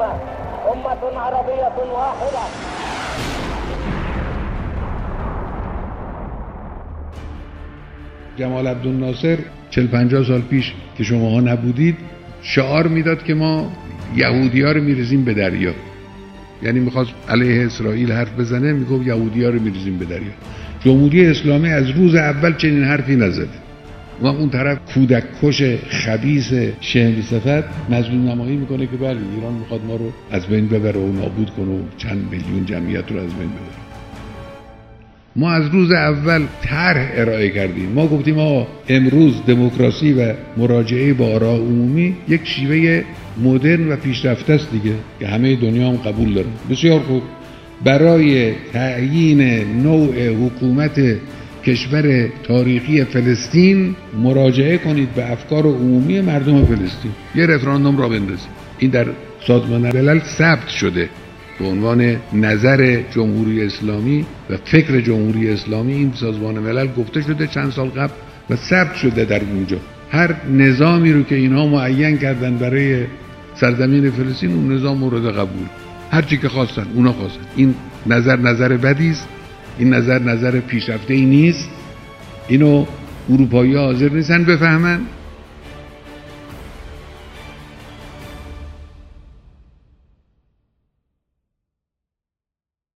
مسلمة أمة عربية واحدة. جمال عبدالناصر 40-50 سال پیش که شماها نبودید شعار میداد که ما یهودی‌ها رو میریزیم به دریا. یعنی میخواست علیه اسرائیل حرف بزنه، میگفت یهودی‌ها رو میریزیم به دریا. جمهوری اسلامی از روز اول چنین حرفی نزده. و اون طرف کودک کش خبیث شهر صفت مظلوم نمایی میکنه که بله ایران میخواد ما رو از بین ببره و نابود کنه و چند میلیون جمعیت رو از بین ببره. ما از روز اول طرح ارائه کردیم. ما گفتیم آقا امروز دموکراسی و مراجعه با آراء عمومی یک شیوه مدرن و پیشرفته است دیگه که همه دنیا هم قبول دارن. بسیار خوب. برای تعیین نوع حکومت کشور تاریخی فلسطین مراجعه کنید به افکار عمومی مردم فلسطین. یه رفراندوم را بندازید. این در سازمان ملل ثبت شده به عنوان نظر جمهوری اسلامی و فکر جمهوری اسلامی. این سازمان ملل گفته شده چند سال قبل و ثبت شده در اونجا. هر نظامی رو که اینها معین کردن برای سرزمین فلسطین اون نظام مورد قبول. هر چی که خواستن اونا خواستن. این نظر بدی است. این نظر پیشرفته ای نیست. اینو اروپایی‌ها حاضر نیستن بفهمن.